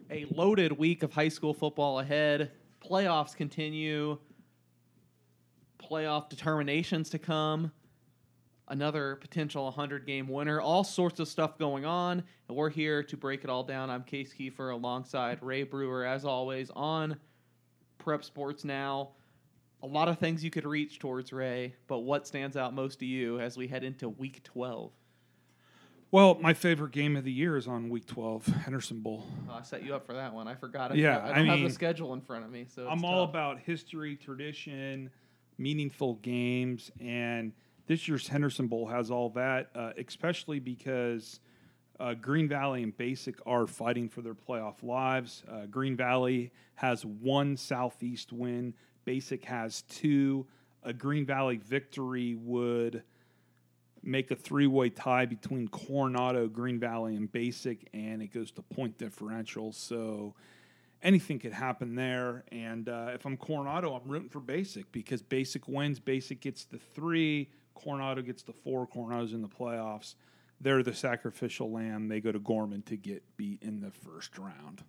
A loaded week of high school football ahead. Playoffs continue. Playoff determinations to come. Another potential 100-game winner. All sorts of stuff going on, and we're here to break it all down. I'm Case Kiefer alongside Ray Brewer, as always, on Prep Sports Now. A lot of things you could reach towards, Ray, but what stands out most to you as we head into Week 12? Well, my favorite game of the year is on Week 12, Henderson Bowl. Oh, I set you up for that one. I forgot. Yeah, I don't have the schedule in front of me, so I'm all about history, tradition, meaningful games, and this year's Henderson Bowl has all that, especially because Green Valley and Basic are fighting for their playoff lives. Green Valley has one Southeast win. Basic has two. A Green Valley victory would make a three-way tie between Coronado, Green Valley, and Basic, and it goes to point differential. So anything could happen there. And if I'm Coronado, I'm rooting for Basic because Basic wins. Basic gets the 3. Coronado gets the 4. Coronado's in the playoffs. They're the sacrificial lamb. They go to Gorman to get beat in the first round.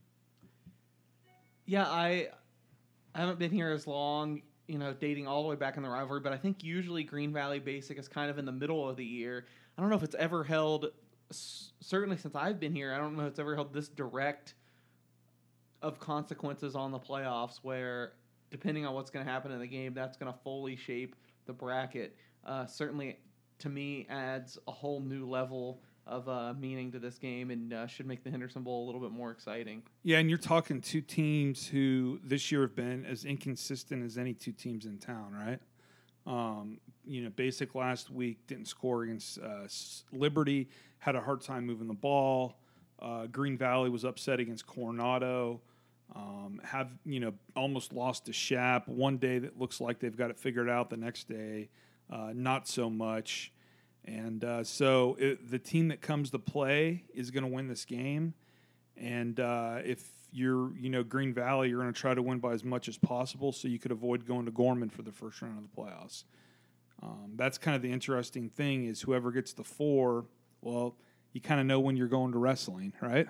Yeah, I haven't been here as long, dating all the way back in the rivalry, but I think usually Green Valley Basic is kind of in the middle of the year. I don't know if it's ever held, certainly since I've been here, I don't know if it's ever held this direct of consequences on the playoffs where, depending on what's going to happen in the game, that's going to fully shape the bracket. Certainly, to me, adds a whole new level of meaning to this game and should make the Henderson Bowl a little bit more exciting. Yeah, and you're talking two teams who this year have been as inconsistent as any two teams in town, right? Basic last week didn't score against Liberty, had a hard time moving the ball. Green Valley was upset against Coronado. Almost lost to Shap. One day that looks like they've got it figured out. The next day, not so much. And so the team that comes to play is going to win this game. And if you're, Green Valley, you're going to try to win by as much as possible so you could avoid going to Gorman for the first round of the playoffs. That's kind of the interesting thing is whoever gets the 4, well, you kind of know when you're going to wrestling, right?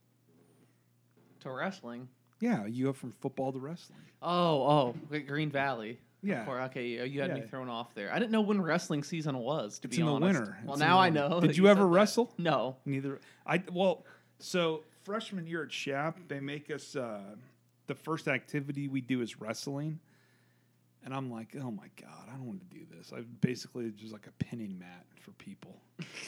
To wrestling? Yeah, you go from football to wrestling. Oh, Green Valley. Yeah. Okay, you had me thrown off there. I didn't know when wrestling season was, to be honest. It's in the winter. Well, now I know. Did you ever wrestle? No. Neither. So freshman year at Shap, they make us, the first activity we do is wrestling. And I'm like, oh my God, I don't want to do this. I basically just like a pinning mat for people.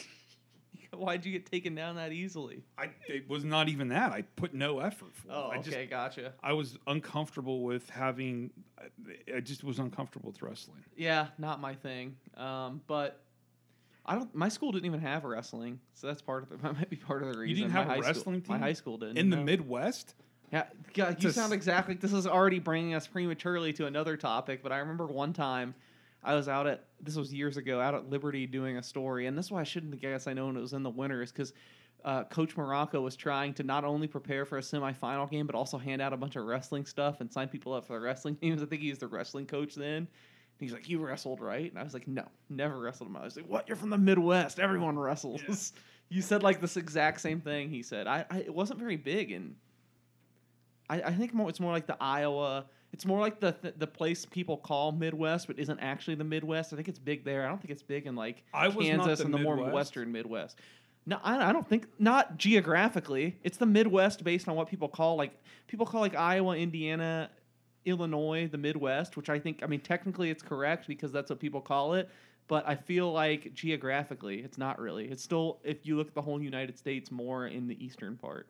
Why'd you get taken down that easily? It was not even that. I put no effort for it. Oh, okay, gotcha. I was uncomfortable with having. I just was uncomfortable with wrestling. Yeah, not my thing. But I don't. My school didn't even have wrestling, so that's that might be part of the reason. You didn't have a wrestling team? My high school didn't. In the Midwest? Yeah, you sound exactly. This is already bringing us prematurely to another topic. But I remember one time. I was this was years ago, out at Liberty doing a story, and this is why I shouldn't have guessed I know when it was in the winter, is because Coach Morocco was trying to not only prepare for a semifinal game, but also hand out a bunch of wrestling stuff and sign people up for the wrestling teams. I think he was the wrestling coach then. And he's like, you wrestled, right? And I was like, no, never wrestled. I was like, what? You're from the Midwest. Everyone wrestles. Yeah. You said like this exact same thing he said. It wasn't very big, and I think it's more like the Iowa... It's more like the place people call Midwest, but isn't actually the Midwest. I think it's big there. I don't think it's big in like Kansas and the more western Midwest. No, I don't think, not geographically. It's the Midwest based on what people call like Iowa, Indiana, Illinois, the Midwest, which I think, technically it's correct because that's what people call it. But I feel like geographically, it's not really. It's still, if you look at the whole United States, more in the eastern part.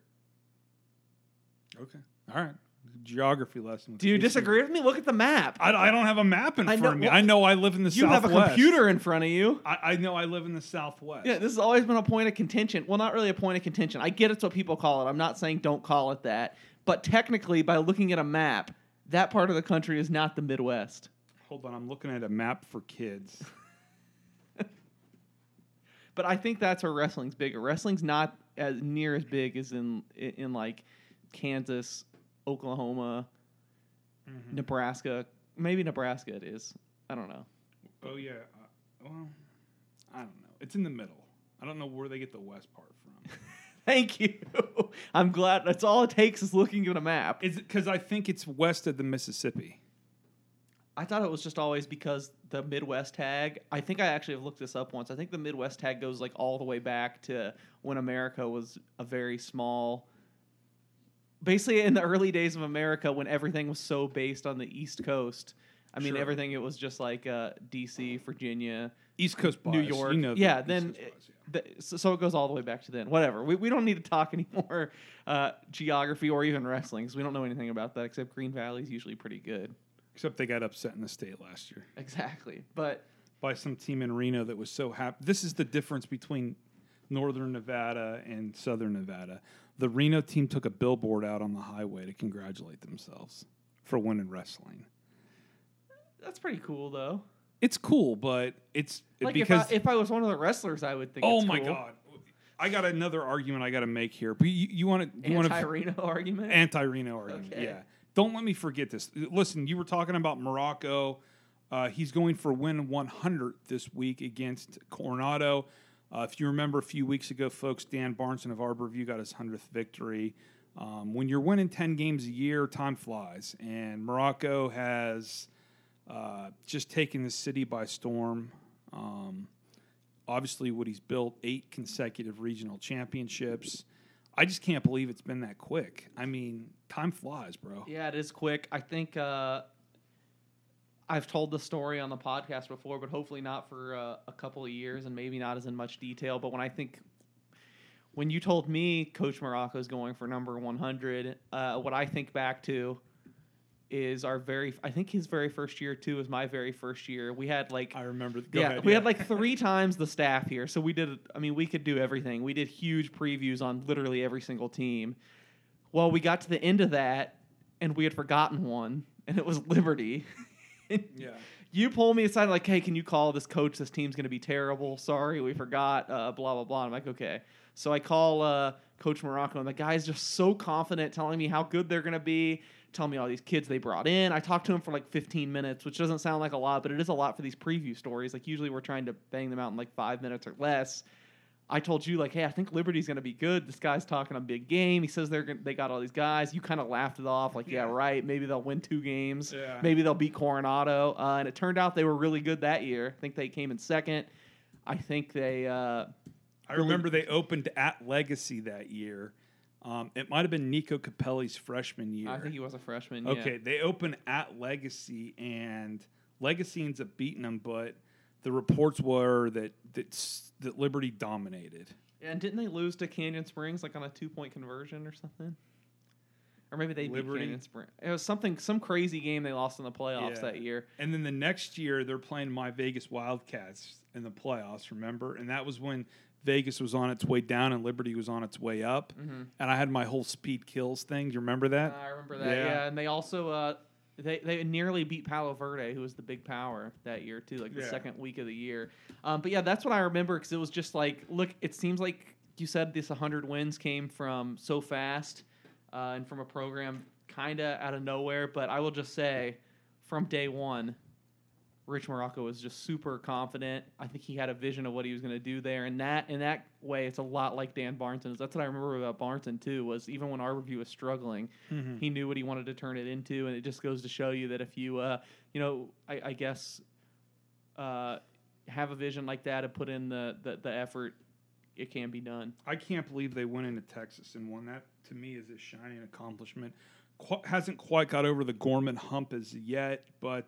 Okay. All right. Geography lesson. Do you disagree with me? Look at the map. I don't have a map in front of me. I know I live in the Southwest. You have a computer in front of you. I know I live in the Southwest. Yeah, this has always been a point of contention. Well, not really a point of contention. I get it's what people call it. I'm not saying don't call it that. But technically, by looking at a map, that part of the country is not the Midwest. Hold on. I'm looking at a map for kids. But I think that's where wrestling's bigger. Wrestling's not as near as big as in like Kansas, Oklahoma, Nebraska. Maybe Nebraska it is. I don't know. Oh, yeah. Well, I don't know. It's in the middle. I don't know where they get the west part from. Thank you. I'm glad. That's all it takes is looking at a map. Is it because I think it's west of the Mississippi? I thought it was just always because the Midwest tag. I think I actually have looked this up once. I think the Midwest tag goes like all the way back to when America was a very small. Basically, in the early days of America, when everything was so based on the East Coast. I mean, Sure. everything. It was just like D.C., Virginia, East Coast bias. New York. You know yeah, the then. East Coast bias, So it goes all the way back to then. Whatever. We don't need to talk anymore geography or even wrestling because we don't know anything about that except Green Valley's usually pretty good. Except they got upset in the state last year. Exactly. But by some team in Reno that was so happy. This is the difference between Northern Nevada and Southern Nevada. The Reno team took a billboard out on the highway to congratulate themselves for winning wrestling. That's pretty cool, though. It's cool, but it's like because if I was one of the wrestlers, I would think. Oh it's my cool. God! I got another argument I got to make here. But you want to anti-Reno argument? Anti-Reno argument. Okay. Yeah. Don't let me forget this. Listen, you were talking about Morocco. He's going for win 100 this week against Coronado. If you remember a few weeks ago, folks, Dan Barnson of Arborview got his 100th victory. When you're winning 10 games a year, time flies. And Morocco has just taken the city by storm. Obviously, what he's built, 8 consecutive regional championships. I just can't believe it's been that quick. I mean, time flies, bro. Yeah, it is quick. I think I've told the story on the podcast before, but hopefully not for a couple of years and maybe not as in much detail. But when you told me Coach Morocco is going for number 100, what I think back to is I think his very first year too was my very first year. We had like I remember. We had like 3 times the staff here, so we could do everything. We did huge previews on literally every single team. Well, we got to the end of that, and we had forgotten one, and it was Liberty. Yeah. You pull me aside like, hey, can you call this coach? This team's going to be terrible. Sorry, we forgot. Blah blah blah. I'm like, okay. So I call Coach Morocco, and the guy's just so confident, telling me how good they're going to be. Telling me all these kids they brought in. I talked to him for like 15 minutes, which doesn't sound like a lot, but it is a lot for these preview stories. Like usually we're trying to bang them out in like 5 minutes or less. I told you like, hey, I think Liberty's going to be good. This guy's talking a big game. He says they got all these guys. You kind of laughed it off like, yeah, right. Maybe they'll win 2 games. Yeah. Maybe they'll beat Coronado. And it turned out they were really good that year. I think they came in second. I think they. I remember they opened at Legacy that year. It might have been Nico Capelli's freshman year. I think he was a freshman. Okay, yeah. they opened at Legacy, and Legacy ends up beating them, but the reports were that Liberty dominated. And didn't they lose to Canyon Springs like on a 2-point conversion or something? Or maybe they beat Canyon Springs. It was some crazy game they lost in the playoffs that year. And then the next year they're playing my Vegas Wildcats in the playoffs. Remember, and that was when Vegas was on its way down and Liberty was on its way up. Mm-hmm. And I had my whole speed kills thing. Do you remember that? I remember that. Yeah, and they also they nearly beat Palo Verde, who was the big power that year too, like the second week of the year. But yeah, that's what I remember because it was just like, look, it seems like you said this 100 wins came from so fast and from a program kind of out of nowhere. But I will just say, from day one, Rich Morocco was just super confident. I think he had a vision of what he was going to do there, and in that way, it's a lot like Dan Barnton. That's what I remember about Barnton too. Was even when Arborview was struggling, he knew what he wanted to turn it into, and it just goes to show you that if you, I guess, have a vision like that and put in the effort, it can be done. I can't believe they went into Texas and won. That to me is a shining accomplishment. Hasn't quite got over the Gorman hump as yet, but.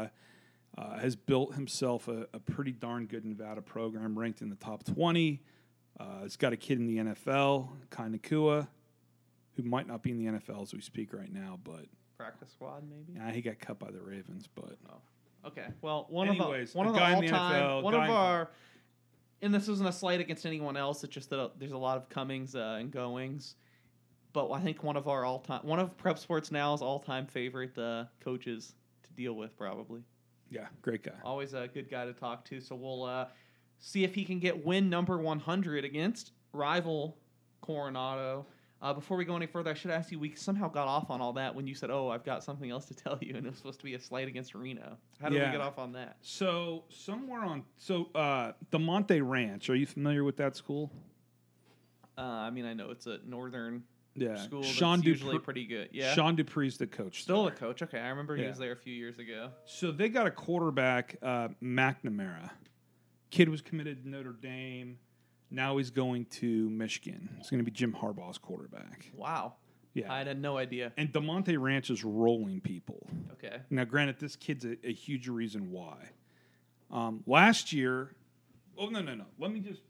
Has built himself a pretty darn good Nevada program, ranked in the top 20. He's got a kid in the NFL, Kai Nakua, who might not be in the NFL as we speak right now, but practice squad maybe. Yeah, he got cut by the Ravens, but okay. Well, one anyways, of the all-time, one of our, and this isn't a slight against anyone else. It's just that there's a lot of comings and goings. But I think one of Prep Sports Now's all-time favorite coaches to deal with, probably. Yeah, great guy. Always a good guy to talk to. So we'll see if he can get win number 100 against rival Coronado. Before we go any further, I should ask you, we somehow got off on all that when you said, oh, I've got something else to tell you, and it was supposed to be a slight against Reno. How did we get off on that? So the Monte Ranch, are you familiar with that school? I mean, I know it's a northern school Sean that's usually pretty good. Yeah, Sean Dupree's the coach. Still the coach. Okay, I remember he was there a few years ago. So they got a quarterback, McNamara. Kid was committed to Notre Dame. Now he's going to Michigan. It's going to be Jim Harbaugh's quarterback. Wow. Yeah. I had no idea. And DeMonte Ranch is rolling people. Okay. Now, granted, this kid's a huge reason why. Last year, no. Let me just.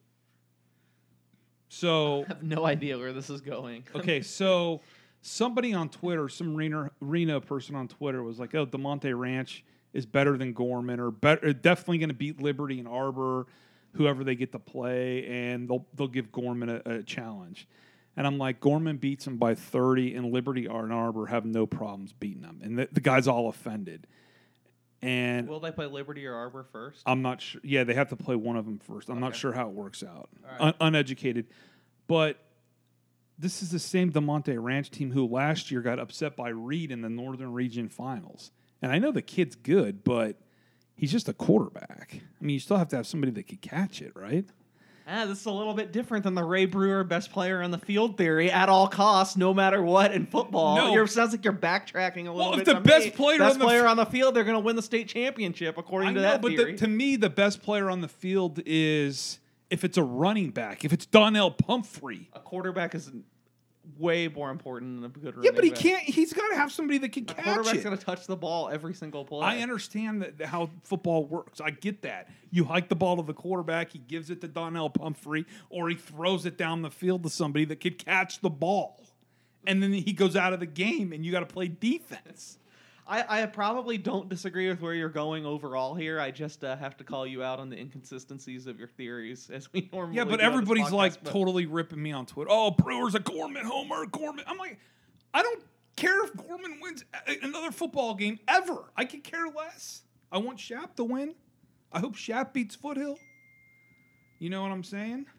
So I have no idea where this is going. Okay, so somebody on Twitter, some Reno person on Twitter was like, "Oh, DeMonte Ranch is better than Gorman, or better, definitely going to beat Liberty and Arbor, whoever they get to play, and they'll give Gorman a challenge." And I'm like, Gorman beats him by 30, and Liberty and Arbor have no problems beating them. And the guy's all offended. And will they play Liberty or Arbor first? I'm not sure. Yeah, they have to play one of them first. I'm not sure how it works out. Right. Uneducated. But this is the same DeMonte Ranch team who last year got upset by Reed in the Northern Region Finals. And I know the kid's good, but he's just a quarterback. I mean, you still have to have somebody that could catch it, right? This is a little bit different than the Ray Brewer best player on the field theory at all costs, no matter what in football. No. Sounds like you're backtracking a little bit. If the best player on the field, they're going to win the state championship, according to that theory. But to me, the best player on the field is if it's a running back, if it's Donnell Pumphrey. A quarterback is way more important than a good running back. Yeah, but he can't. He's got to have somebody that can catch it. Quarterback's going to touch the ball every single play. I understand how football works. I get that. You hike the ball to the quarterback, he gives it to Donnell Pumphrey, or he throws it down the field to somebody that could catch the ball. And then he goes out of the game, and you got to play defense. I probably don't disagree with where you're going overall here. I just have to call you out on the inconsistencies of your theories, as we normally do. Yeah, but everybody's totally ripping me on Twitter. Oh, Brewer's a Gorman homer, Gorman. I'm like, I don't care if Gorman wins another football game ever. I could care less. I want Shap to win. I hope Shap beats Foothill. You know what I'm saying?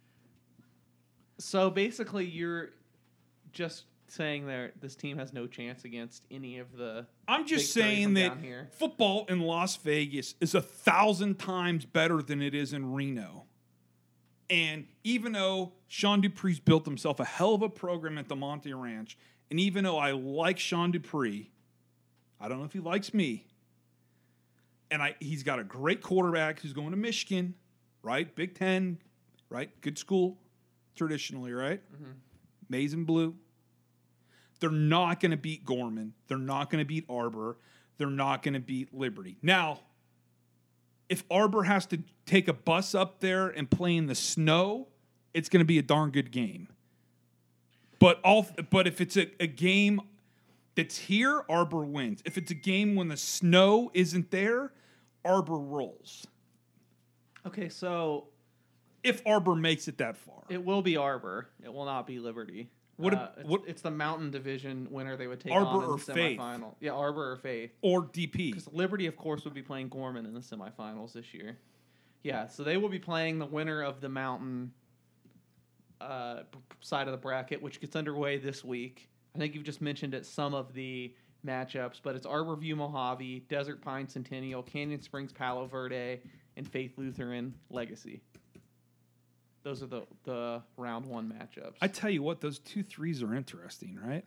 So basically, you're just saying this team has no chance against any of the. I'm just saying that football in Las Vegas is 1,000 times better than it is in Reno. And even though Sean Dupree's built himself a hell of a program at the Monte Ranch, and even though I like Sean Dupree, I don't know if he likes me. And he's got a great quarterback who's going to Michigan, right? Big Ten, right? Good school, traditionally, right? Mm-hmm. Maize and blue. They're not going to beat Gorman. They're not going to beat Arbor. They're not going to beat Liberty. Now, if Arbor has to take a bus up there and play in the snow, it's going to be a darn good game. But if it's a game that's here, Arbor wins. If it's a game when the snow isn't there, Arbor rolls. Okay, so if Arbor makes it that far, it will be Arbor. It will not be Liberty. It's the Mountain Division winner they would take Arbor on in or the semifinal. Faith. Yeah, Arbor or Faith. Or DP. Because Liberty, of course, would be playing Gorman in the semifinals this year. Yeah, so they will be playing the winner of the Mountain side of the bracket, which gets underway this week. I think you've just mentioned it, some of the matchups, but it's Arborview Mojave, Desert Pine Centennial, Canyon Springs Palo Verde, and Faith Lutheran Legacy. Those are the round one matchups. I tell you what, those 2-3s are interesting, right?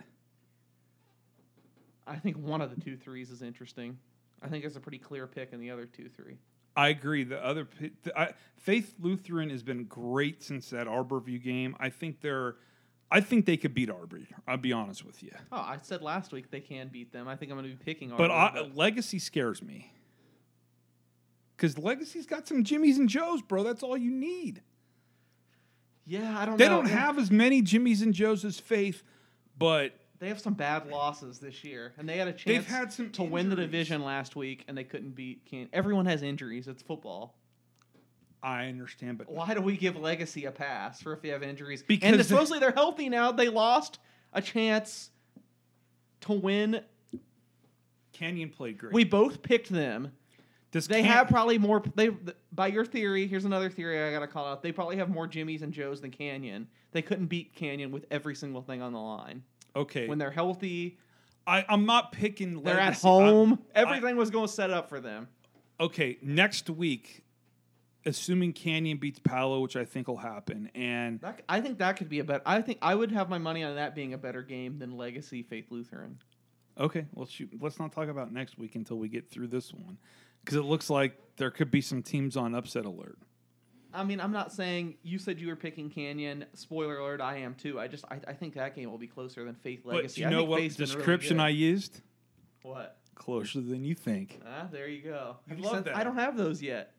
I think one of the 2-3s is interesting. I think it's a pretty clear pick in the other 2-3. I agree. The other Faith Lutheran has been great since that Arborview game. I think they could beat Arbor. I'll be honest with you. Oh, I said last week they can beat them. I think I'm going to be picking Arbor. But Legacy scares me. Because Legacy's got some Jimmies and Joes, bro. That's all you need. Yeah, I don't know. They don't have as many Jimmies and Joes as Faith, but they have some bad losses this year, and they had a chance to win the division last week, and they couldn't beat Canyon. Everyone has injuries. It's football. I understand, but why do we give Legacy a pass for if they have injuries? Because and supposedly they're healthy now. They lost a chance to win. Canyon played great. We both picked them. They have probably more. By your theory, here's another theory I got to call out. They probably have more Jimmies and Joes than Canyon. They couldn't beat Canyon with every single thing on the line. Okay. When they're healthy. I'm not picking Legacy. They're at home. Everything was going to set up for them. Okay, next week, assuming Canyon beats Palo, which I think will happen. And I think that could be a better. I think I would have my money on that being a better game than Legacy Faith Lutheran. Okay, well, shoot, let's not talk about next week until we get through this one, because it looks like there could be some teams on upset alert. I mean, I'm not saying you said you were picking Canyon. Spoiler alert, I am too. I think that game will be closer than Faith Legacy. But you know what description I used? What? Closer than you think. There you go. I love that. I don't have those yet.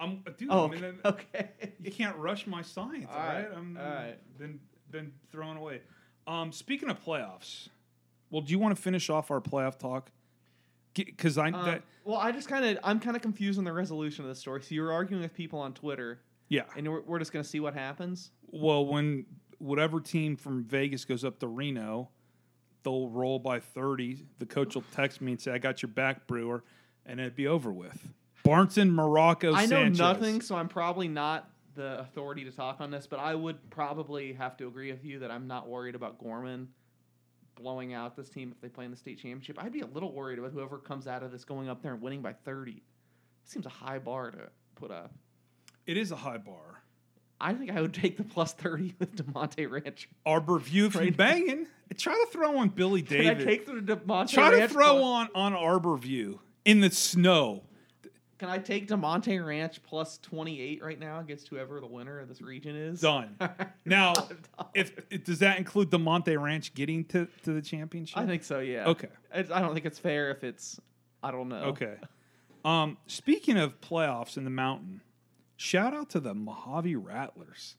Okay. You can't rush my science, all right? All right. Been thrown away. Speaking of playoffs, well, do you want to finish off our playoff talk? Because I'm kind of confused on the resolution of the story. So you were arguing with people on Twitter. Yeah. And we're just going to see what happens? Well, when whatever team from Vegas goes up to Reno, they'll roll by 30. The coach will text me and say, "I got your back, Brewer," and it'd be over with. Barnson, Morocco, I know Sanchez. nothing, so I'm probably not the authority to talk on this, but I would probably have to agree with you that I'm not worried about Gorman blowing out this team if they play in the state championship. I'd be a little worried about whoever comes out of this going up there and winning by 30. It seems a high bar to put up. It is a high bar. I think I would take the plus 30 with DeMonte Ranch. Arborview, if you're banging, try to throw on Billy David. Can I take the DeMonte Try Ranch to throw on Arborview in the snow. Can I take DeMonte Ranch plus 28 right now against whoever the winner of this region is? Done. Now, if does that include DeMonte Ranch getting to the championship? I think so, yeah. Okay. I don't think it's fair if it's, I don't know. Okay. Speaking of playoffs in the mountain, shout out to the Mojave Rattlers.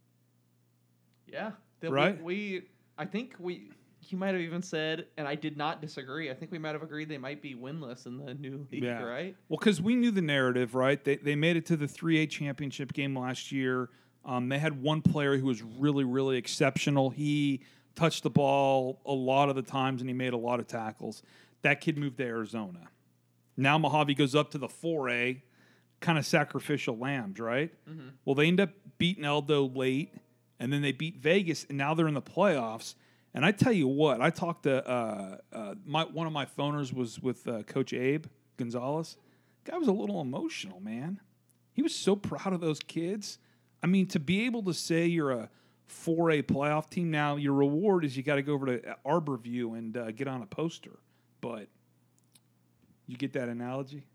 Yeah. Right? I think you might have even said, and I did not disagree, I think we might have agreed they might be winless in the new league, right? Well, because we knew the narrative, right? They made it to the 3A championship game last year. They had one player who was really, really exceptional. He touched the ball a lot of the times, and he made a lot of tackles. That kid moved to Arizona. Now Mojave goes up to the 4A, kind of sacrificial lambs, right? Mm-hmm. Well, they end up beating Eldo late, and then they beat Vegas, and now they're in the playoffs. And I tell you what, I talked to one of my phoners was with Coach Abe Gonzalez. Guy was a little emotional, man. He was so proud of those kids. I mean, to be able to say you're a 4A playoff team now, your reward is you got to go over to Arborview and get on a poster. But you get that analogy?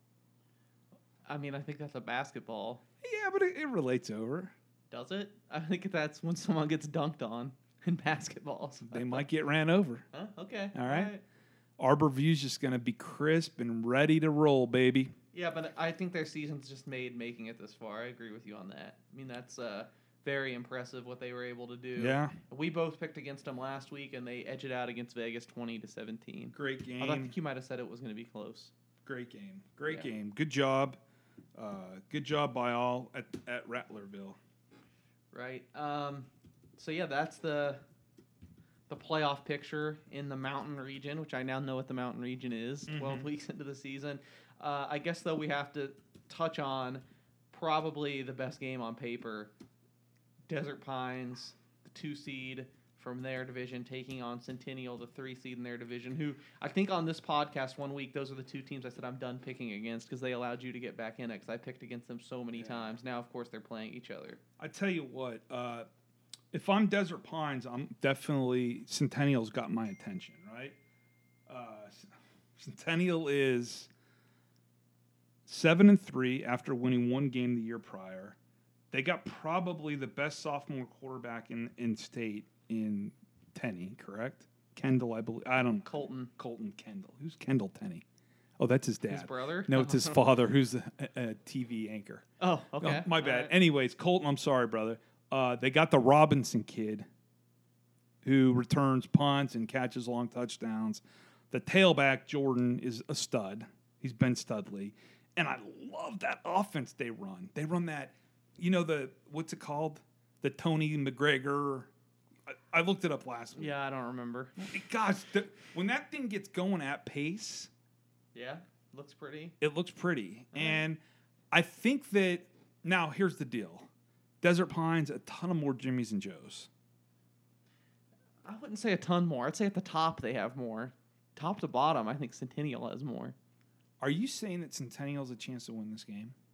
I mean, I think that's a basketball. Yeah, but it relates over. Does it? I think that's when someone gets dunked on. In basketball. They might get ran over. Huh? Okay. All right. Arborview's just going to be crisp and ready to roll, baby. Yeah, but I think their season's just made making it this far. I agree with you on that. I mean, that's very impressive what they were able to do. Yeah. We both picked against them last week, and they edged it out against Vegas 20-17. Great game. I think you might have said it was going to be close. Great game. Great game. Good job. Good job by all at Rattlerville. Right. So, yeah, that's the playoff picture in the Mountain region, which I now know what the Mountain region is, 12 weeks into the season. I guess, though, we have to touch on probably the best game on paper, Desert Pines, the 2 seed from their division, taking on Centennial, the 3 seed in their division, who I think on this podcast one week, those are the 2 teams I said I'm done picking against because they allowed you to get back in it because I picked against them so many times. Now, of course, they're playing each other. I tell you what, if I'm Desert Pines, I'm definitely Centennial's got my attention, right? Centennial is 7-3 after winning 1 game the year prior. They got probably the best sophomore quarterback in state in Tenney, correct? Kendall, I believe. I don't know. Colton Kendall. Who's Kendall Tenney? Oh, that's his dad. His brother? No, it's his father, who's a TV anchor. Oh, okay. Oh, my bad. Right. Anyways, Colton, I'm sorry, brother. They got the Robinson kid who returns punts and catches long touchdowns. The tailback, Jordan, is a stud. He's Ben Studley. And I love that offense they run. They run that, what's it called? The Tony McGregor. I looked it up last week. Yeah, I don't remember. Gosh, when that thing gets going at pace. Yeah, looks pretty. It looks pretty. And I think that, now here's the deal. Desert Pines, a ton of more Jimmys and Joes. I wouldn't say a ton more. I'd say at the top they have more. Top to bottom, I think Centennial has more. Are you saying that Centennial has a chance to win this game?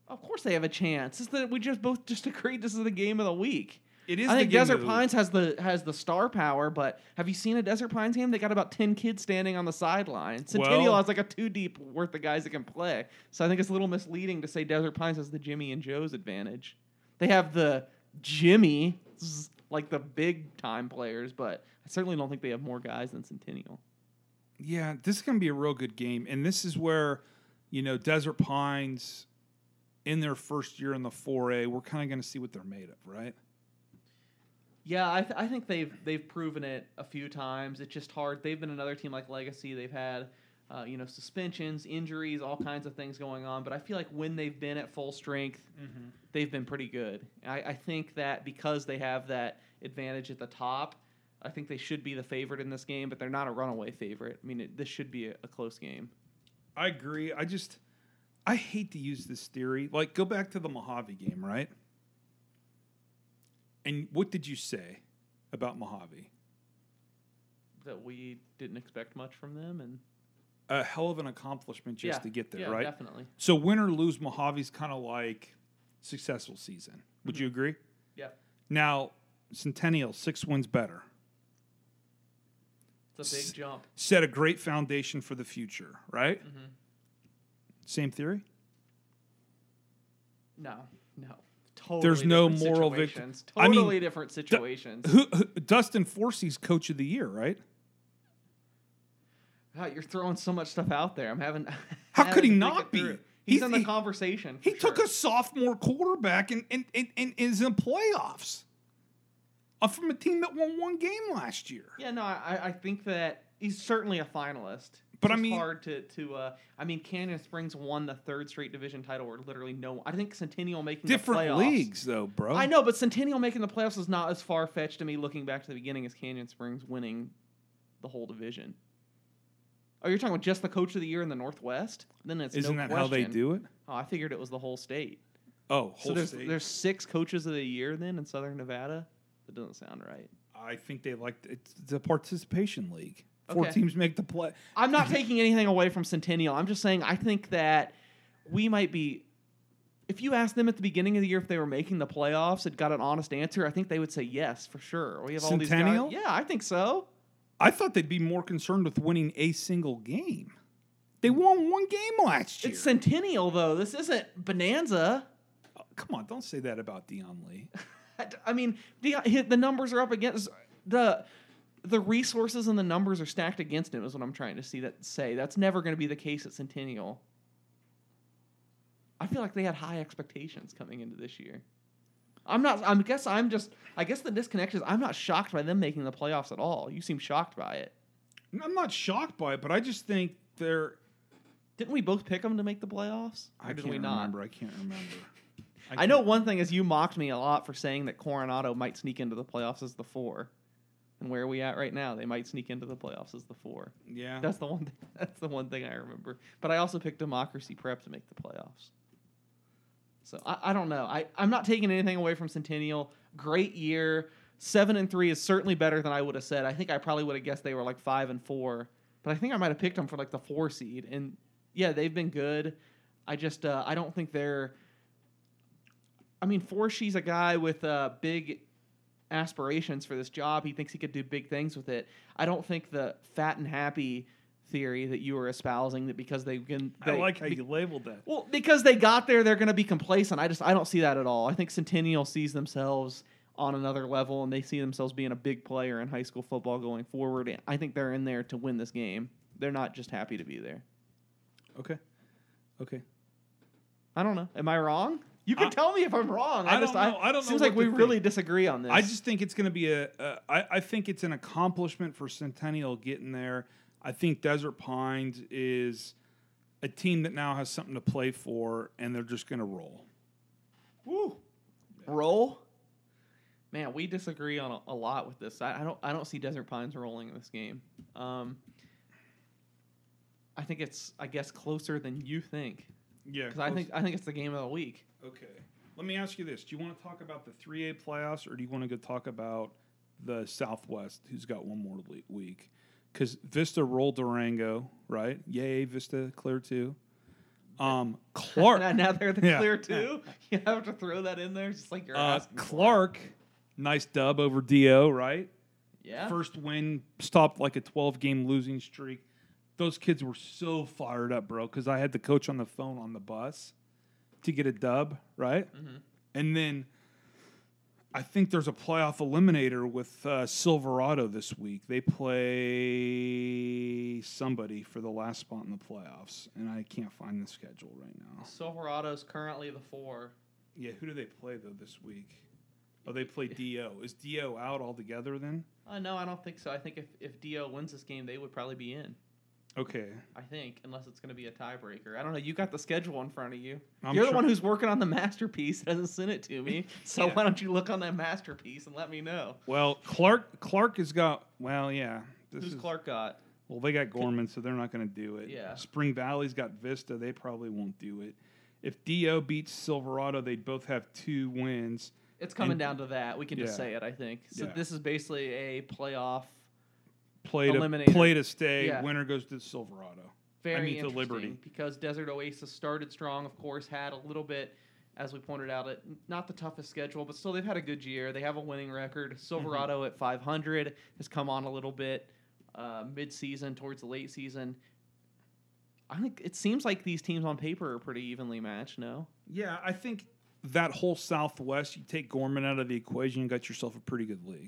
Of course they have a chance. It's that we both agreed this is the game of the week. It is. I think the game Desert of the Pines has the star power, but have you seen a Desert Pines game? They got about 10 kids standing on the sideline. Centennial has like a 2 deep worth of guys that can play. So I think it's a little misleading to say Desert Pines has the Jimmy and Joe's advantage. They have the Jimmy, like the big time players, but I certainly don't think they have more guys than Centennial. Yeah, this is going to be a real good game. And this is where, Desert Pines, in their first year in the 4A, we're kind of going to see what they're made of, right? Yeah, I think they've proven it a few times. It's just hard. They've been another team like Legacy. They've had, suspensions, injuries, all kinds of things going on. But I feel like when they've been at full strength, they've been pretty good. I think that because they have that advantage at the top, I think they should be the favorite in this game, but they're not a runaway favorite. I mean, this should be a close game. I agree. I hate to use this theory. Like, go back to the Mojave game, right? And what did you say about Mojave? That we didn't expect much from them, and a hell of an accomplishment just to get there, right? Yeah, definitely. So win or lose, Mojave's kind of like successful season. Would you agree? Yeah. Now, Centennial, 6 wins better. It's a big jump. Set a great foundation for the future, right? Mm-hmm. Same theory? No. Totally There's no moral victim. Totally different situations. Dustin Forsey's coach of the year, right? God, you're throwing so much stuff out there. I'm having. How could he not be? He's in the conversation. He took a sophomore quarterback and is in playoffs from a team that won 1 game last year. Yeah, no, I think that he's certainly a finalist. But it's hard to Canyon Springs won the 3rd straight division title where literally I think Centennial making different the playoffs. leagues though, bro. I know, but Centennial making the playoffs is not as far fetched to me looking back to the beginning as Canyon Springs winning the whole division. Oh, you're talking about just the coach of the year in the Northwest? Then it's Isn't no that question. how they do it? Oh, I figured it was the whole state. Oh, whole so state. There's 6 coaches of the year then in Southern Nevada? That doesn't sound right. I think they it's a participation league. 4 teams make the play. I'm not taking anything away from Centennial. I'm just saying I think that we might be. If you asked them at the beginning of the year if they were making the playoffs and got an honest answer, I think they would say yes for sure. We have all Centennial? these guys. Yeah, I think so. I thought they'd be more concerned with winning a single game. They won 1 game last year. It's Centennial though. This isn't Bonanza. Oh, come on, don't say that about Dion Lee. I mean, the numbers are up against the resources and the numbers are stacked against him is what I'm trying to say. That's never going to be the case at Centennial. I feel like they had high expectations coming into this year. I guess the disconnect is I'm not shocked by them making the playoffs at all. You seem shocked by it. I'm not shocked by it, but I just think they're... Didn't we both pick them to make the playoffs? Or did we not? I can't remember. I know one thing is you mocked me a lot for saying that Coronado might sneak into the playoffs as the 4. And where are we at right now? They might sneak into the playoffs as the 4. Yeah. That's the one thing I remember. But I also picked Democracy Prep to make the playoffs. So I don't know. I'm not taking anything away from Centennial. Great year. 7-3 is certainly better than I would have said. I think I probably would have guessed they were like 5-4. But I think I might have picked them for like the 4 seed. And yeah, they've been good. I just I don't think they're. I mean, Forsey's a guy with big aspirations for this job. He thinks he could do big things with it. I don't think the fat and happy theory that you were espousing that because I like how you labeled that. Well, because they got there, they're going to be complacent. I don't see that at all. I think Centennial sees themselves on another level, and they see themselves being a big player in high school football going forward. And I think they're in there to win this game. They're not just happy to be there. Okay. I don't know. Am I wrong? You can tell me if I'm wrong. I don't know. I don't know. Seems like we really disagree on this. I just think it's going to be I think it's an accomplishment for Centennial getting there. I think Desert Pines is a team that now has something to play for, and they're just going to roll. Woo! Roll? Man, we disagree on a lot with this. I don't see Desert Pines rolling in this game. I think it's closer than you think. Yeah, because I think it's the game of the week. Okay, let me ask you this: do you want to talk about the 3A playoffs, or do you want to go talk about the Southwest, who's got one more week? Because Vista rolled Durango, right? Yay, Vista clear 2. Clark. Now they're the clear two. You have to throw that in there, just like you're asking. Clark, nice dub over DO, right? Yeah. First win, stopped like a 12-game losing streak. Those kids were so fired up, bro, because I had the coach on the phone on the bus to get a dub, right? Mm-hmm. And then I think there's a playoff eliminator with Silverado this week. They play somebody for the last spot in the playoffs, and I can't find the schedule right now. Silverado's currently the 4. Yeah, who do they play, though, this week? Oh, they play D.O. Is D.O. out altogether then? No, I don't think so. I think if D.O. wins this game, they would probably be in. Okay. I think, unless it's going to be a tiebreaker. I don't know. You got the schedule in front of you. I'm You're sure- the one who's working on the masterpiece and hasn't sent it to me. So Yeah. why don't you look on that masterpiece and let me know? Well, Clark has got, well, yeah. Who's Clark got? Well, they got Gorman, so they're not going to do it. Yeah. Spring Valley's got Vista. They probably won't do it. If D.O. beats Silverado, they'd both have 2 wins. It's coming down to that. We can just Yeah. say it, I think. So Yeah. this is basically a playoff. Play Eliminator. to stay. Yeah. Winner goes to Silverado. Very to interesting Liberty. because Desert Oasis started strong, of course, had a little bit, as we pointed out, not the toughest schedule, but still they've had a good year. They have a winning record. Silverado at 500 has come on a little bit mid-season towards the late season. I think it seems like these teams on paper are pretty evenly matched, no? Yeah, I think that whole Southwest, you take Gorman out of the equation, you got yourself a pretty good league.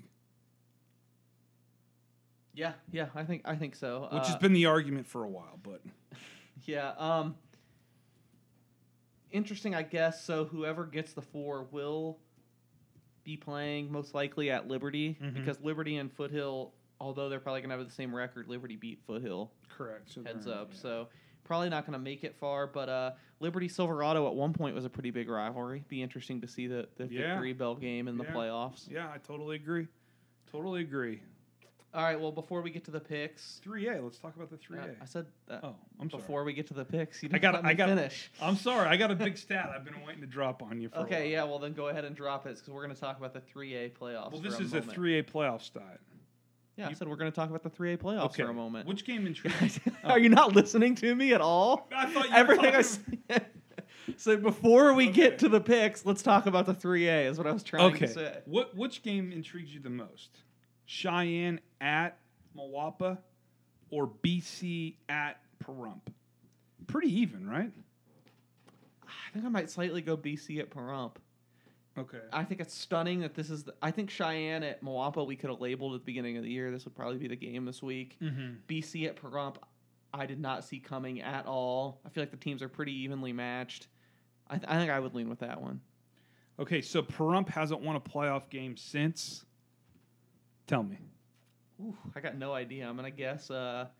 Yeah, I think so. Which has been the argument for a while, but yeah. Interesting, I guess. So whoever gets the 4 will be playing most likely at Liberty because Liberty and Foothill, although they're probably going to have the same record, Liberty beat Foothill. correct. So Heads they're- up. yeah. So probably not going to make it far, but Liberty Silverado at one point was a pretty big rivalry. Be interesting to see the Yeah. Victory Bell game in the Yeah. playoffs. Yeah, I totally agree. Totally agree. All right, well, before we get to the picks, 3A. Let's talk about the 3A. I said that Oh, I'm sorry. before we get to the picks. You I didn't got. let me I got. finish. I'm sorry. I got a big stat. I've been waiting to drop on you for. Okay, a while. yeah, well then go ahead and drop it because we're going to talk about the 3A playoffs. Well, for this a is moment. a 3A playoff stat. Yeah, I said we're going to talk about the 3A playoffs for a moment. Which game intrigued? Are you not listening to me at all? I thought you were Everything I talking- said. So before we Okay. get to the picks, let's talk about the 3A. Is what I was trying to say. Which game intrigues you the most? Cheyenne at Mawapa or BC at Pahrump? Pretty even, right? I think I might slightly go BC at Pahrump. Okay. I think it's stunning that this is. I think Cheyenne at Mawapa we could have labeled at the beginning of the year. This would probably be the game this week. Mm-hmm. BC at Pahrump, I did not see coming at all. I feel like the teams are pretty evenly matched. I think I would lean with that one. Okay, so Pahrump hasn't won a playoff game since. Tell me. Ooh, I got no idea. I'm gonna guess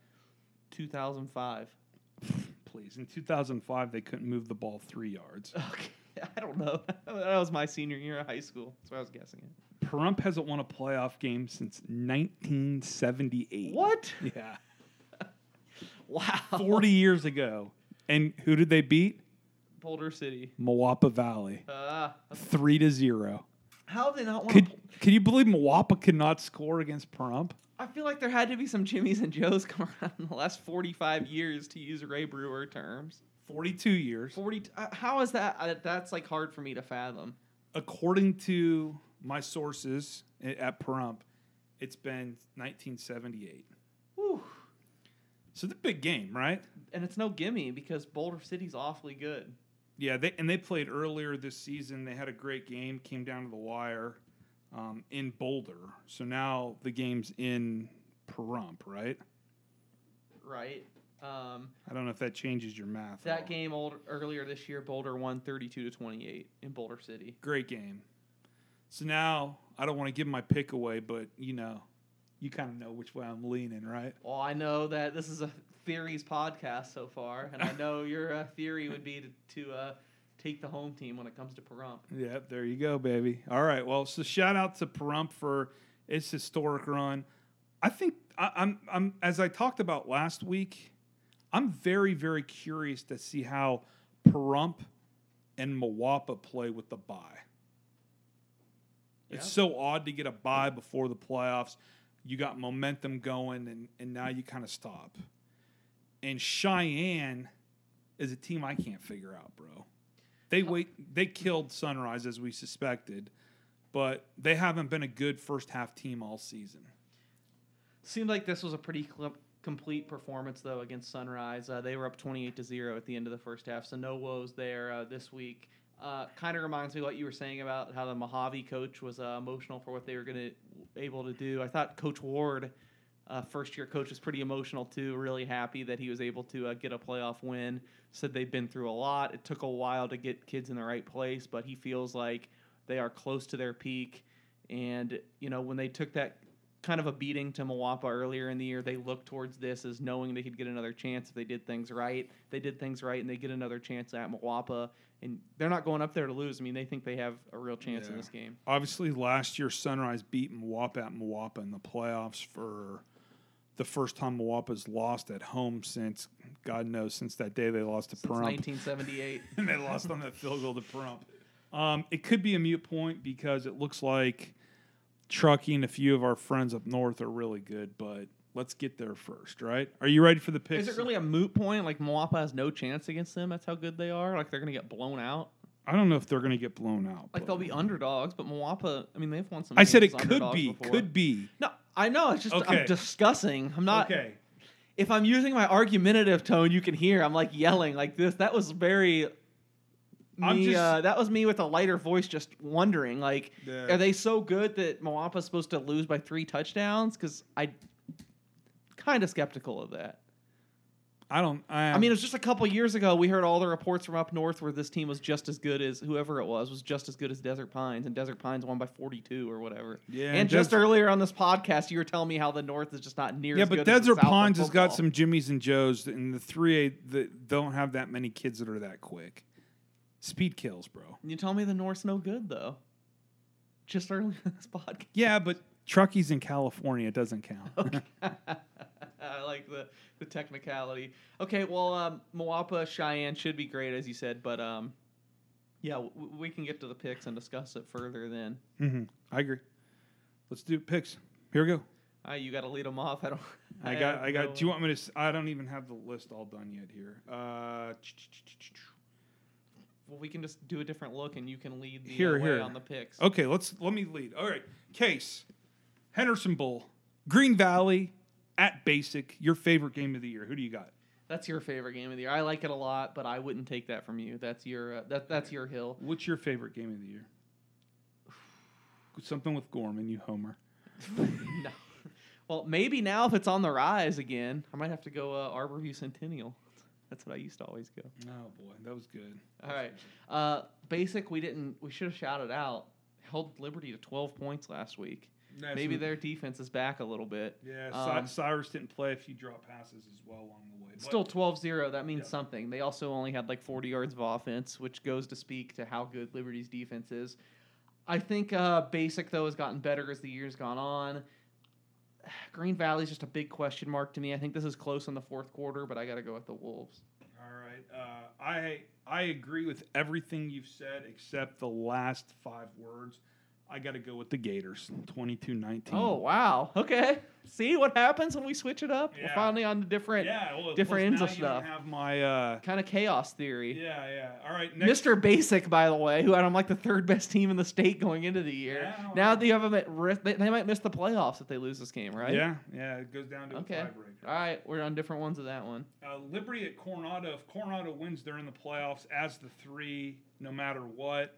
2005. Please. In 2005, they couldn't move the ball 3 yards. Okay, I don't know. That was my senior year of high school. That's what I was guessing it. Pahrump hasn't won a playoff game since 1978. What? Yeah. Wow. 40 years ago. And who did they beat? Boulder City. Mawapa Valley. 3-0. How have they not won? Can you believe Mawapa could not score against Pahrump? I feel like there had to be some Jimmies and Joes come around in the last 45 years, to use Ray Brewer terms. 42 years. 40. How is that? That's like hard for me to fathom. According to my sources at Pahrump, it's been 1978. Whew. So it's a big game, right? And it's no gimme because Boulder City's awfully good. Yeah, they played earlier this season. They had a great game, came down to the wire in Boulder. So now the game's in Pahrump, right? Right. I don't know if that changes your math. at all. That game earlier this year, Boulder won 32-28 in Boulder City. Great game. So now, I don't want to give my pick away, but, you kind of know which way I'm leaning, right? Well, I know that this is a theories podcast so far, and I know your theory would be to take the home team when it comes to Pahrump. Yeah, there you go, baby. All right, well, so shout out to Pahrump for its historic run. I think I'm as I talked about last week, I'm very, very curious to see how Pahrump and Mawapa play with the bye. Yeah. It's so odd to get a bye before the playoffs. You got momentum going, and now you kind of stop. And Cheyenne is a team I can't figure out, bro. They killed Sunrise as we suspected, but they haven't been a good first half team all season. Seemed like this was a pretty complete performance though against Sunrise. They were up 28-0 at the end of the first half, so no woes there this week. Kind of reminds me of what you were saying about how the Mojave coach was emotional for what they were able to do. I thought Coach Ward, first-year coach, was pretty emotional too. Really happy that he was able to get a playoff win. Said they've been through a lot. It took a while to get kids in the right place, but he feels like they are close to their peak. And when they took that kind of a beating to Moapa earlier in the year, they looked towards this as knowing they could get another chance if they did things right. They did things right, and they get another chance at Moapa. And they're not going up there to lose. I mean, they think they have a real chance in this game. Obviously, last year, Sunrise beat Moapa at Moapa in the playoffs for the first time Moapa's lost at home since, God knows, since that day they lost to Pahrump. 1978. And they lost on that field goal to Pahrump. It could be a moot point because it looks like Truckee and a few of our friends up north are really good, but let's get there first, right? Are you ready for the picks? Is it really a moot point? Like, Moapa has no chance against them? That's how good they are? Like, they're going to get blown out? I don't know if they're going to get blown out. Like, they'll be underdogs, but Moapa, I mean, they've won some I said it could be. Before. Could be. No, I know. It's just, okay. I'm discussing. I'm not. Okay. If I'm using my argumentative tone, you can hear I'm, like, yelling like this. That was very... that was me with a lighter voice just wondering, like, are they so good that Moapa's supposed to lose by 3 touchdowns? Because I'm kind of skeptical of that. I mean, it was just a couple years ago. We heard all the reports from up north where this team was just as good as whoever it was just as good as Desert Pines, and Desert Pines won by 42 or whatever. Yeah, and just earlier on this podcast, you were telling me how the north is just not near as good as the Desert south Pines of has got some Jimmies and Joes, and the 3A that don't have that many kids that are that quick. Speed kills, bro. You tell me the North's no good, though. Just early in this podcast. Yeah, but Truckee's in California. It doesn't count. Okay. I like the technicality. Okay, well, Moapa, Cheyenne should be great, as you said, but yeah, we can get to the picks and discuss it further then. Mm-hmm. I agree. Let's do picks. Here we go. You got to lead them off. I got. Do you want me to? I don't even have the list all done yet here. Well, we can just do a different look, and you can lead the way on the picks. Okay, let me lead. All right, Case, Henderson Bowl, Green Valley, at Basic. Your favorite game of the year? Who do you got? That's your favorite game of the year. I like it a lot, but I wouldn't take that from you. That's your that's your hill. What's your favorite game of the year? Something with Gorman, you homer. No. Well, maybe now if it's on the rise again, I might have to go Arborview Centennial. That's what I used to always go. Oh boy, that was good. All right, Basic. We should have shouted out. Held Liberty to 12 points last week. Maybe their defense is back a little bit. Yeah, Cyrus didn't play a few drop passes as well along the way. Still 12-0. That means something. They also only had like 40 yards of offense, which goes to speak to how good Liberty's defense is. I think Basic, though, has gotten better as the year's gone on. Green Valley's just a big question mark to me. I think this is close in the fourth quarter, but I got to go with the Wolves. All right. I agree with everything you've said except the last 5 words. I got to go with the Gators, 22-19. Oh, wow. Okay. See what happens when we switch it up? Yeah. We're finally on the different ends of stuff. Have my kind of chaos theory. Yeah. All right. Mr. Basic, by the way, who had them like the 3rd best team in the state going into the year. Yeah, now you have them at risk. They might miss the playoffs if they lose this game, right? Yeah. It goes down to a tiebreaker. All right. We're on different ones of that one. Liberty at Coronado. If Coronado wins, they're in the playoffs as the 3, no matter what.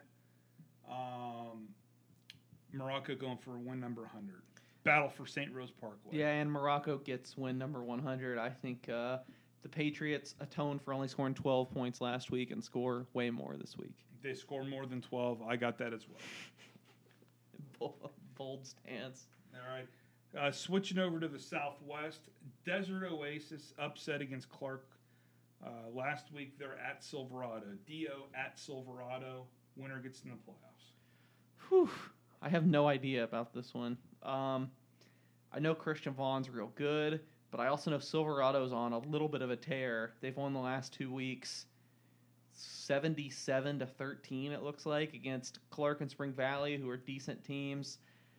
Morocco going for win number 100. Battle for St. Rose Parkway. Yeah, and Morocco gets win number 100. I think the Patriots atoned for only scoring 12 points last week and score way more this week. They score more than 12. I got that as well. Bold stance. All right. Switching over to the Southwest, Desert Oasis upset against Clark. Last week, they're at Silverado. D.O. at Silverado. Winner gets in the playoffs. Whew. I have no idea about this one. I know Christian Vaughn's real good, but I also know Silverado's on a little bit of a tear. They've won the last 2 weeks 77-13, it looks like, against Clark and Spring Valley, who are decent teams.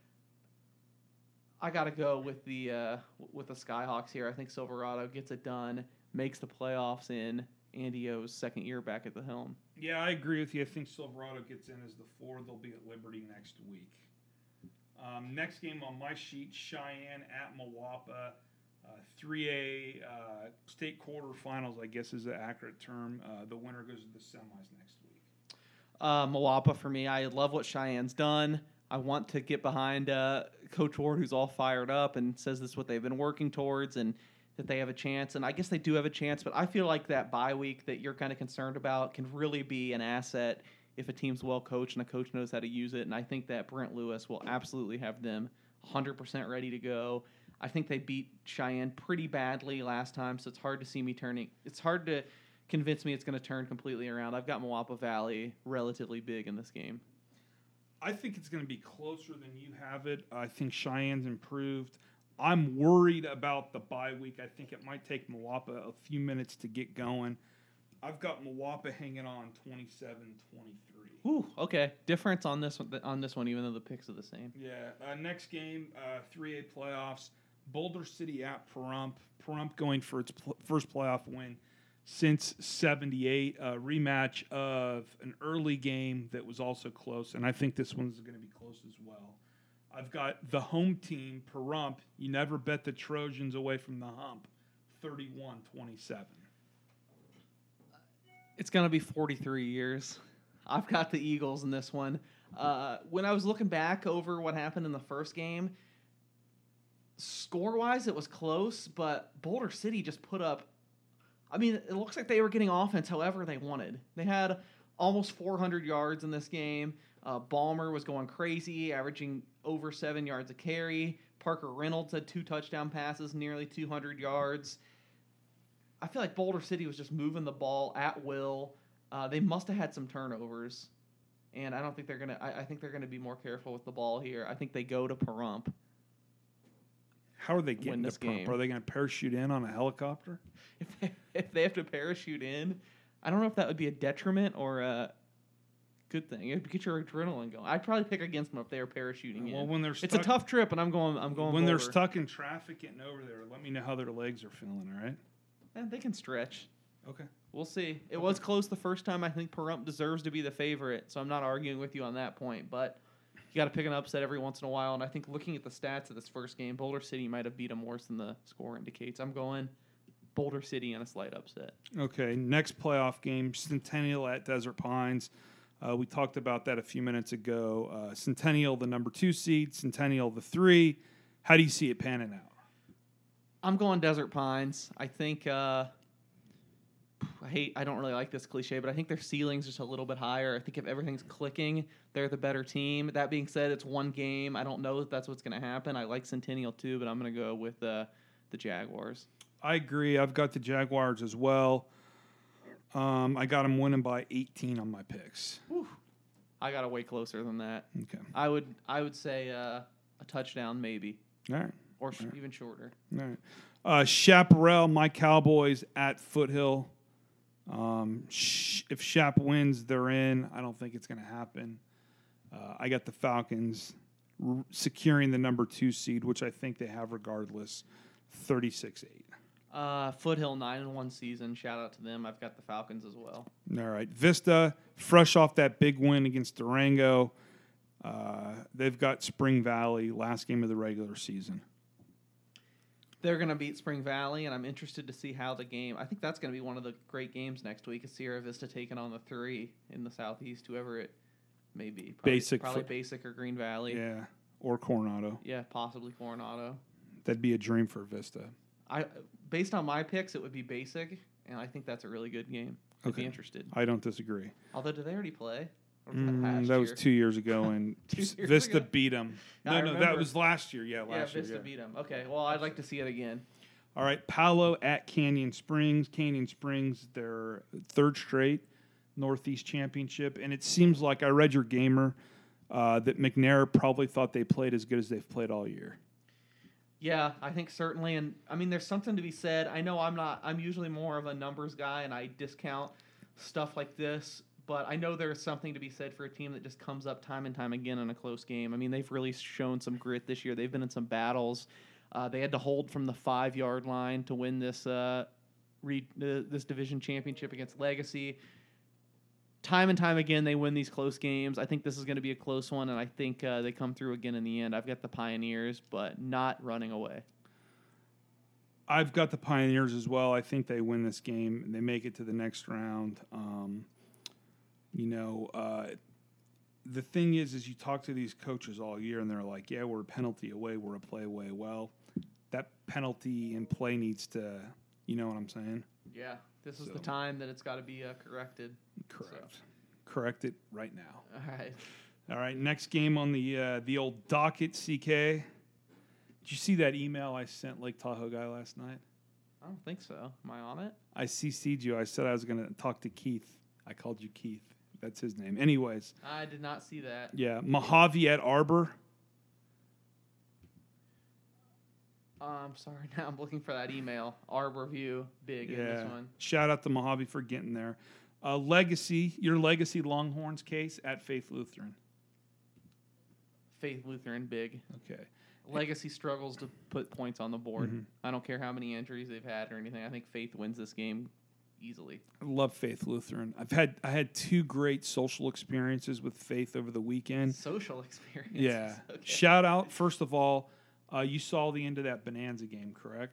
I got to go with the Skyhawks here. I think Silverado gets it done, makes the playoffs in Andy O's second year back at the helm. Yeah, I agree with you. I think Silverado gets in as the 4. They'll be at Liberty next week. Next game on my sheet, Cheyenne at Moapa. 3A state quarterfinals, I guess is the accurate term. The winner goes to the semis next week. Moapa for me. I love what Cheyenne's done. I want to get behind Coach Ward, who's all fired up and says this is what they've been working towards and that they have a chance. And I guess they do have a chance, but I feel like that bye week that you're kind of concerned about can really be an asset if a team's well coached and a coach knows how to use it. And I think that Brent Lewis will absolutely have them 100% ready to go. I think they beat Cheyenne pretty badly last time, so it's hard to see me turning. It's hard to convince me it's going to turn completely around. I've got Moapa Valley relatively big in this game. I think it's going to be closer than you have it. I think Cheyenne's improved. I'm worried about the bye week. I think it might take Moapa a few minutes to get going. I've got Moapa hanging on 27-23. Ooh, okay. Difference on this one, even though the picks are the same. Yeah. Next game, 3A playoffs. Boulder City at Pahrump. Pahrump going for its first playoff win since 78. A rematch of an early game that was also close, and I think this one's going to be close as well. I've got the home team, Pahrump. You never bet the Trojans away from the hump, 31-27. It's going to be 43 years. I've got the Eagles in this one. When I was looking back over what happened in the first game, score-wise, it was close, but Boulder City just put up... I mean, it looks like they were getting offense however they wanted. They had almost 400 yards in this game. Balmer was going crazy, averaging over 7 yards a carry. Parker Reynolds had 2 touchdown passes, nearly 200 yards. I feel like Boulder City was just moving the ball at will. They must have had some turnovers, and I don't think they're gonna. I think they're gonna be more careful with the ball here. I think they go to Pahrump. How are they getting to Pahrump? Are they going to parachute in on a helicopter? If they have to parachute in, I don't know if that would be a detriment or a good thing. It'd get your adrenaline going. I'd probably pick against them if they were parachuting in. Well, when they're stuck, it's a tough trip, and I'm going. When Boulder. They're stuck in traffic getting over there, let me know how their legs are feeling. All right. And they can stretch. Okay. We'll see. It was close the first time. I think Pahrump deserves to be the favorite, so I'm not arguing with you on that point. But you got to pick an upset every once in a while. And I think looking at the stats of this first game, Boulder City might have beat them worse than the score indicates. I'm going Boulder City in a slight upset. Okay. Next playoff game, Centennial at Desert Pines. We talked about that a few minutes ago. Centennial, the number 2 seed. Centennial, the 3. How do you see it panning out? I'm going Desert Pines. I think I don't really like this cliche, but I think their ceiling's just a little bit higher. I think if everything's clicking, they're the better team. That being said, it's one game. I don't know if that's what's going to happen. I like Centennial too, but I'm going to go with the Jaguars. I agree. I've got the Jaguars as well. I got them winning by 18 on my picks. Whew. I got it way closer than that. Okay. I would say a touchdown maybe. All right. Or even shorter. All right. Chaparral, my Cowboys at Foothill. If Shap wins, they're in. I don't think it's going to happen. I got the Falcons securing the number 2 seed, which I think they have regardless, 36-8. Foothill 9-1 season. Shout out to them. I've got the Falcons as well. All right. Vista, fresh off that big win against Durango. They've got Spring Valley, last game of the regular season. They're going to beat Spring Valley, and I'm interested to see how the game... I think that's going to be one of the great games next week, is Sierra Vista taking on the 3 in the Southeast, whoever it may be. Probably Basic or Green Valley. Yeah, or Coronado. Yeah, possibly Coronado. That'd be a dream for Vista. Based on my picks, it would be Basic, and I think that's a really good game. I'd be interested. I don't disagree. Although, did they already play? That was 2 years ago, and Vista beat them. No, that was last year. Yeah, last year. Vista beat them. Okay, well, I'd like to see it again. All right, Palo at Canyon Springs. Canyon Springs, their 3rd straight Northeast Championship, and it seems like I read your gamer that McNair probably thought they played as good as they've played all year. Yeah, I think certainly, and I mean, there's something to be said. I know I'm usually more of a numbers guy, and I discount stuff like this. But I know there's something to be said for a team that just comes up time and time again in a close game. I mean, they've really shown some grit this year. They've been in some battles. They had to hold from the 5-yard line to win this this division championship against Legacy. Time and time again, they win these close games. I think this is going to be a close one, and I think they come through again in the end. I've got the Pioneers, but not running away. I've got the Pioneers as well. I think they win this game and they make it to the next round. The thing is you talk to these coaches all year and they're like, yeah, we're a penalty away, we're a play away. Well, that penalty in play needs to, you know what I'm saying? Yeah, this is the time that it's got to be corrected. Correct. So. Correct it right now. All right. All right, next game on the old docket, CK. Did you see that email I sent Lake Tahoe guy last night? I don't think so. Am I on it? I CC'd you. I said I was going to talk to Keith. I called you Keith. That's his name. Anyways. I did not see that. Yeah, Mojave at Arbor. I'm sorry. Now I'm looking for that email. Arbor View, big in this one. Shout out to Mojave for getting there. Legacy, your Legacy Longhorns case at Faith Lutheran. Faith Lutheran, big. Okay. Legacy struggles to put points on the board. Mm-hmm. I don't care how many injuries they've had or anything. I think Faith wins this game easily. I love Faith Lutheran. I had 2 great social experiences with Faith over the weekend. Social experiences. Yeah. Okay. Shout out, first of all, you saw the end of that Bonanza game, correct?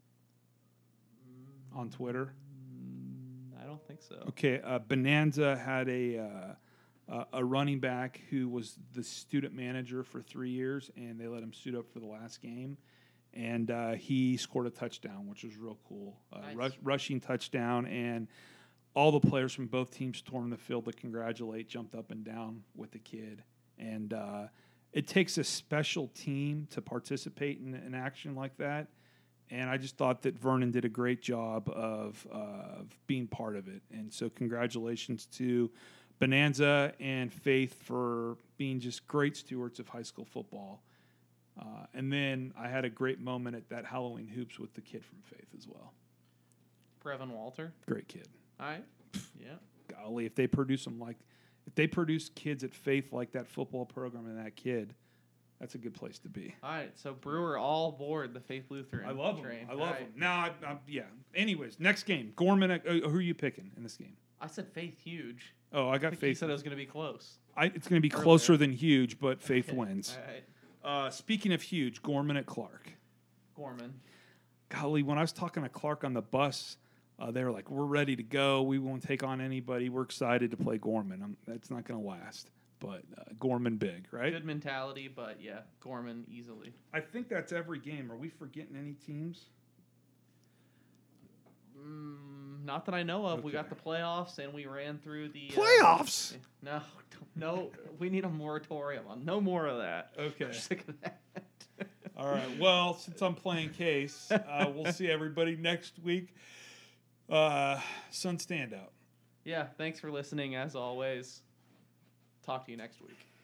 On Twitter? I don't think so. Okay. Bonanza had a running back who was the student manager for 3 years, and they let him suit up for the last game. And he scored a touchdown, which was real cool. Nice. Rushing touchdown, and all the players from both teams stormed the field to congratulate, jumped up and down with the kid. And it takes a special team to participate in an action like that. And I just thought that Vernon did a great job of being part of it. And so congratulations to Bonanza and Faith for being just great stewards of high school football. And then I had a great moment at that Halloween Hoops with the kid from Faith as well. Brevin Walter. Great kid. All right. Yeah. Golly, if they produce kids at Faith like that football program and that kid, that's a good place to be. All right. So Brewer all aboard the Faith Lutheran. I love train. them. I love them. Now, yeah. Anyways, next game. Gorman. Who are you picking in this game? I said Faith huge. Oh, I got Faith. You said it was going to be close. It's going to be closer than huge, but Faith wins. All right. Speaking of huge, Gorman at Clark. Gorman. Golly, when I was talking to Clark on the bus, they were like, we're ready to go. We won't take on anybody. We're excited to play Gorman. That's not going to last. But Gorman big, right? Good mentality, but yeah, Gorman easily. I think that's every game. Are we forgetting any teams? Not that I know of. Okay. We got the playoffs, and we ran through the... Playoffs? No. We need a moratorium on. No more of that. Okay. I'm sick of that. All right. Well, since I'm playing case, we'll see everybody next week. Sun standout. Yeah, thanks for listening, as always. Talk to you next week.